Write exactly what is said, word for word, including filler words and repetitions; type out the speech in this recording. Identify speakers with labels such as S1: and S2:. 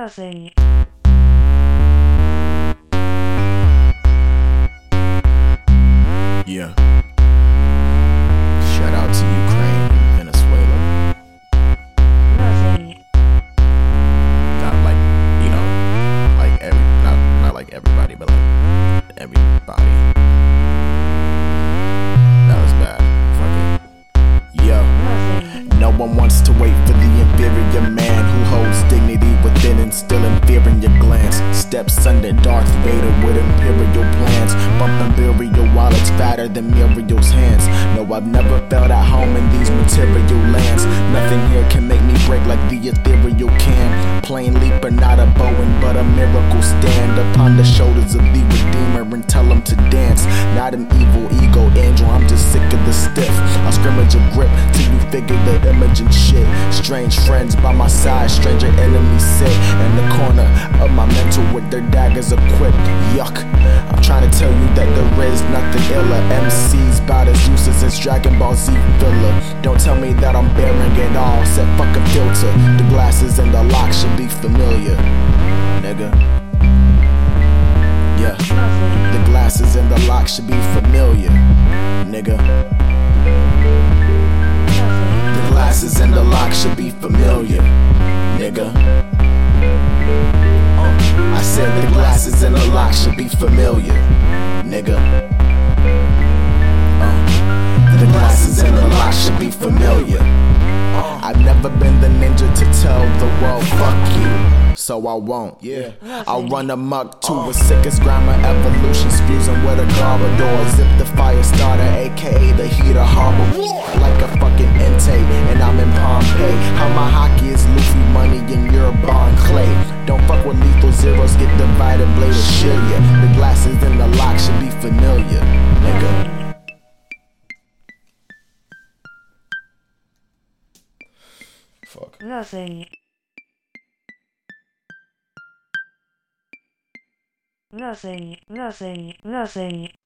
S1: Nothing.
S2: Yeah. Shout out to Ukraine and Venezuela.
S1: Nothing.
S2: Not like, you know, like every, not, not like everybody, but like everybody. That was bad. Fuck it. Yo.
S1: Nothing.
S2: No one wants to wait for the inferior man who holds dignity within, instilling fear in your glance. Steps under Darth Vader with imperial plans, bumping burial while it's fatter than Muriel's hands. No, I've never felt at home in these material lands. Nothing here can make me break like the ethereal can. Plane leaper, not a Boeing, but a miracle. Stand upon the shoulders of the Redeemer and tell him to dance. Not an evil ego angel, I'm just sick of the stiff. I'll scrimmage a grip till you figure the image and shit. Strange friends by my side, stranger enemies sit in the corner of my mental with their daggers equipped. Yuck, I'm trying to tell you that there is nothing iller. M Cs bout as useless as Dragon Ball Z filler. Don't tell me that I'm bearing it all, said fuck a filter. The glasses and the lock should be familiar, nigga. Yeah, the glasses and the lock should be familiar, nigga. The glasses and the lock should be familiar, nigga. Uh, I said the glasses and the lock should be familiar, nigga. Uh, the glasses and the lock should be familiar. Uh, I've never been the ninja to tell the world fuck you, so I won't. Yeah, I'll run amok to a sickest grammar evolution, fusing with a Garbador. Zip the fire starter, aka the heater harbor, like a fucking intake, and I'm in Pompeii. How my hockey is Luffy money and you're Bond Clay. Don't fuck with lethal zeros, get divided, blade of shield ya. The glasses and the lock should be familiar, nigga. Fuck.
S1: Nothing. Nothing. Nothing. Nothing.